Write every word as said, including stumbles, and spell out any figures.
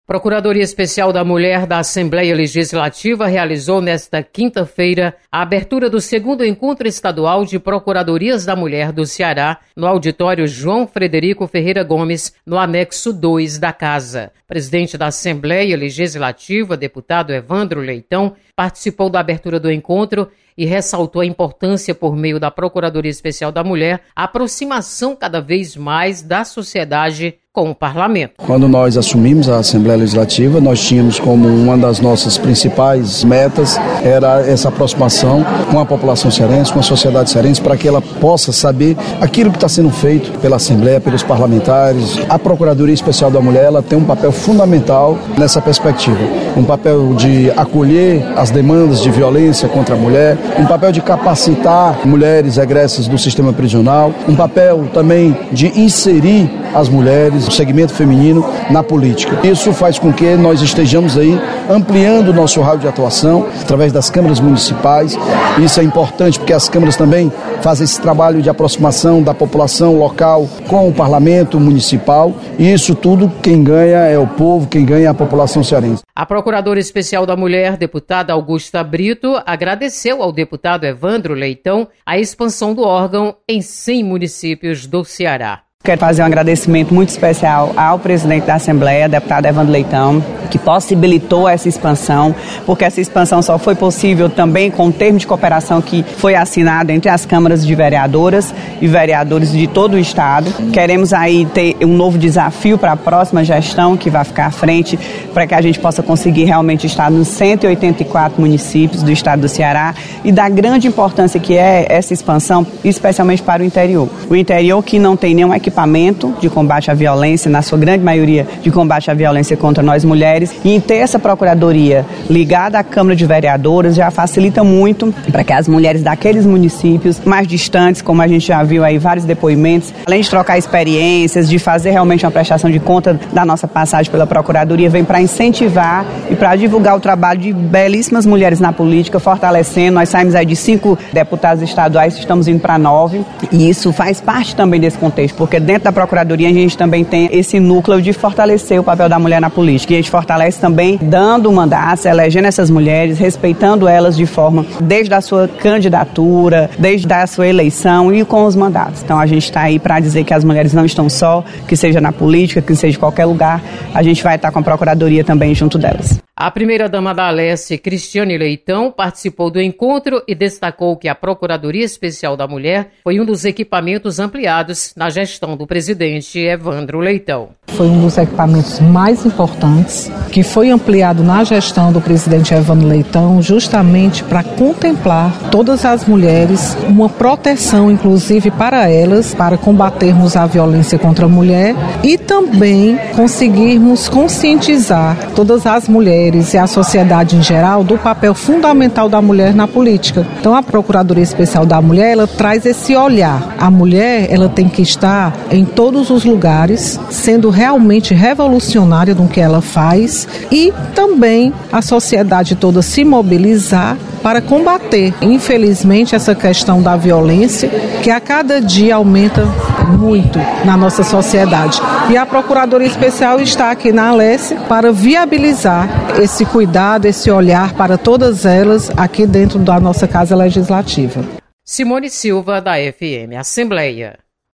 Procuradoria Especial da Mulher da Assembleia Legislativa realizou nesta quinta-feira a abertura do segundo Encontro Estadual de Procuradorias da Mulher do Ceará, no auditório João Frederico Ferreira Gomes, no anexo dois da Casa. O presidente da Assembleia Legislativa, deputado Evandro Leitão, participou da abertura do encontro e ressaltou a importância, por meio da Procuradoria Especial da Mulher, a aproximação cada vez mais da sociedade com o Parlamento. Quando nós assumimos a Assembleia Legislativa, nós tínhamos como uma das nossas principais metas era essa aproximação com a população cearense, com a sociedade cearense, para que ela possa saber aquilo que está sendo feito pela Assembleia, pelos parlamentares. A Procuradoria Especial da Mulher ela tem um papel fundamental nessa perspectiva, um papel de acolher as demandas de violência contra a mulher, um papel de capacitar mulheres egressas do sistema prisional, um papel também de inserir as mulheres, o segmento feminino na política. Isso faz com que nós estejamos aí ampliando o nosso raio de atuação através das câmaras municipais. Isso é importante porque as câmaras também fazem esse trabalho de aproximação da população local com o parlamento municipal. E isso tudo quem ganha é o povo, quem ganha é a população cearense. A Procuradora Especial da Mulher, deputada Augusta Brito, agradeceu ao deputado Evandro Leitão a expansão do órgão em cem municípios do Ceará. Quero fazer um agradecimento muito especial ao presidente da Assembleia, deputado Evandro Leitão, que possibilitou essa expansão, porque essa expansão só foi possível também com o termo de cooperação que foi assinado entre as câmaras de vereadoras e vereadores de todo o estado. Queremos aí ter um novo desafio para a próxima gestão que vai ficar à frente, para que a gente possa conseguir realmente estar nos cento e oitenta e quatro municípios do estado do Ceará e da grande importância que é essa expansão, especialmente para o interior. O interior que não tem nenhum equipamento de combate à violência, na sua grande maioria de combate à violência contra nós mulheres, e em ter essa procuradoria ligada à Câmara de Vereadoras já facilita muito para que as mulheres daqueles municípios mais distantes, como a gente já viu aí vários depoimentos, além de trocar experiências, de fazer realmente uma prestação de conta da nossa passagem pela procuradoria, vem para incentivar e para divulgar o trabalho de belíssimas mulheres na política, fortalecendo. Nós saímos aí de cinco deputados estaduais, estamos indo para nove, e isso faz parte também desse contexto, porque dentro da Procuradoria a gente também tem esse núcleo de fortalecer o papel da mulher na política. E a gente fortalece também dando mandatos, elegendo essas mulheres, respeitando elas de forma, desde a sua candidatura, desde a sua eleição e com os mandatos. Então a gente está aí para dizer que as mulheres não estão só, que seja na política, que seja em qualquer lugar, a gente vai estar com a Procuradoria também junto delas. A primeira-dama da Alesse, Cristiane Leitão, participou do encontro e destacou que a Procuradoria Especial da Mulher foi um dos equipamentos ampliados na gestão do presidente Evandro Leitão. Foi um dos equipamentos mais importantes que foi ampliado na gestão do presidente Evandro Leitão, justamente para contemplar todas as mulheres, uma proteção inclusive para elas, para combatermos a violência contra a mulher e também conseguirmos conscientizar todas as mulheres e a sociedade em geral do papel fundamental da mulher na política. Então a Procuradoria Especial da Mulher, ela traz esse olhar. A mulher, ela tem que estar em todos os lugares, sendo realmente revolucionária no que ela faz e também a sociedade toda se mobilizar para combater, infelizmente, essa questão da violência, que a cada dia aumenta muito na nossa sociedade. E a Procuradoria Especial está aqui na Alesse para viabilizar esse cuidado, esse olhar para todas elas aqui dentro da nossa Casa Legislativa. Simone Silva, da F M Assembleia.